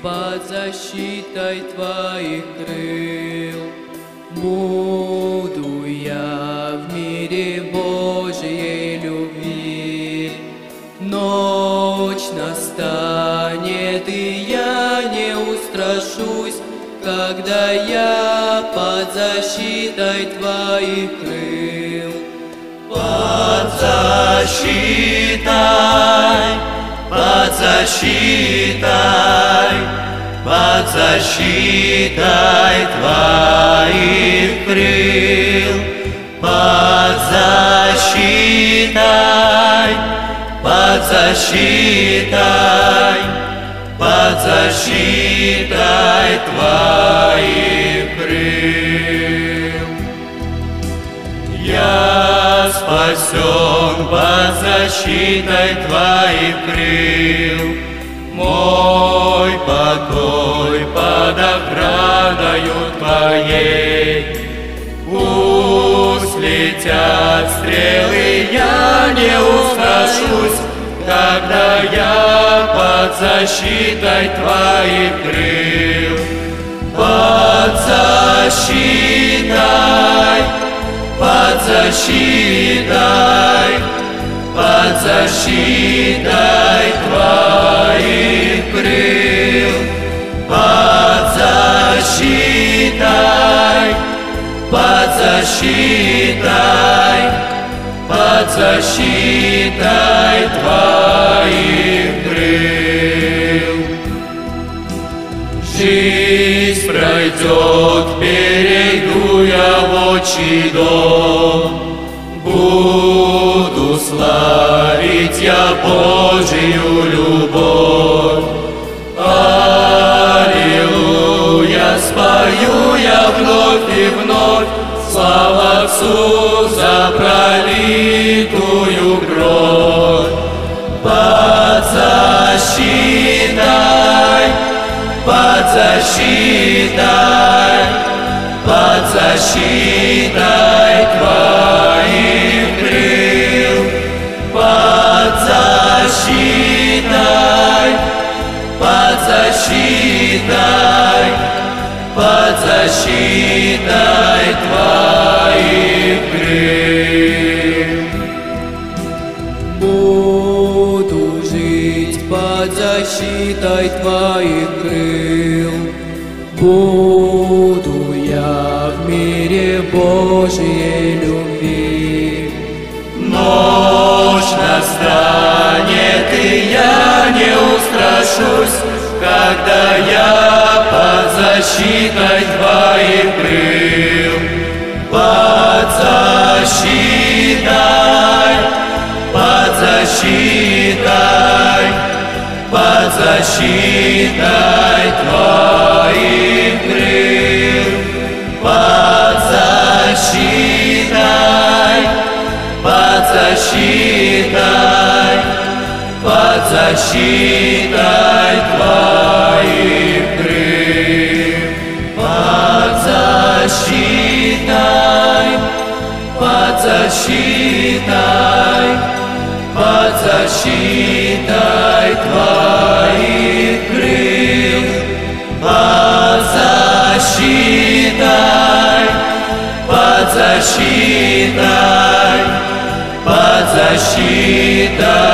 под защитой Твоих крыл. Буду я в мире Божьей любви. Ночь настанет, и я не устрашусь, когда я под защитой Твоих крыл. Под защитой, под защитой, под защитой Твоих крыл. Под защитой, под защитой, под защитой Твоих крыл. Я спасен под защитой Твоих крыл. Мой покой под охраною Твоей. Пусть летят стрелы, я не устрашусь, когда я под защитой Твоих крыл. Под защитой, под защитой, под защитой Твоих крыл. Под защитой, под защитой, под защитой Твоих крыл. Жизнь пройдет, перейду я в отчий дом. Буду славить я Божию любовь. Аллилуйя, спою я вновь и вновь, слава Отцу за пролитую кровь. Под защитой, под защитой, под защитой Твоих крыл. Под защитой, под защитой, под защитой Твоих крыл. Буду жить под защитой Твоих крыл. Буду я в мире Божьей любви. Ночь настанет, и я не устрашусь, когда я под защитой Твоих крыл. Под защитой, под защитой, под защитой Твоих крыл. Под защитой, под защитой, под защитой Твоих крыл. Под защитой, под защитой, под защитой Твоих крыл. Под защитой, под защитой, под защитой